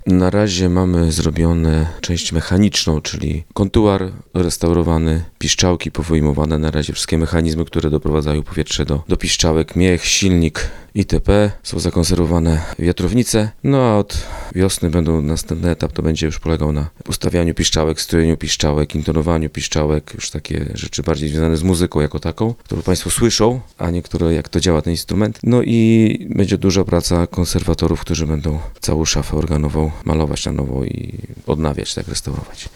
Na razie mamy zrobione część mechaniczną, czyli kontuar restaurowany, piszczałki powyjmowane, na razie wszystkie mechanizmy, które doprowadzają powietrze do piszczałek, miech, silnik itp. Są zakonserwowane wiatrownice, no a od wiosny następny etap to będzie już polegał na ustawianiu piszczałek, strojeniu piszczałek, intonowaniu piszczałek, już takie rzeczy bardziej związane z muzyką jako taką, którą Państwo słyszą, a niektóre jak to działa ten instrument. No i będzie duża praca konserwatorów, którzy będą całą szafę organową malować na nowo i odnawiać, tak restaurować.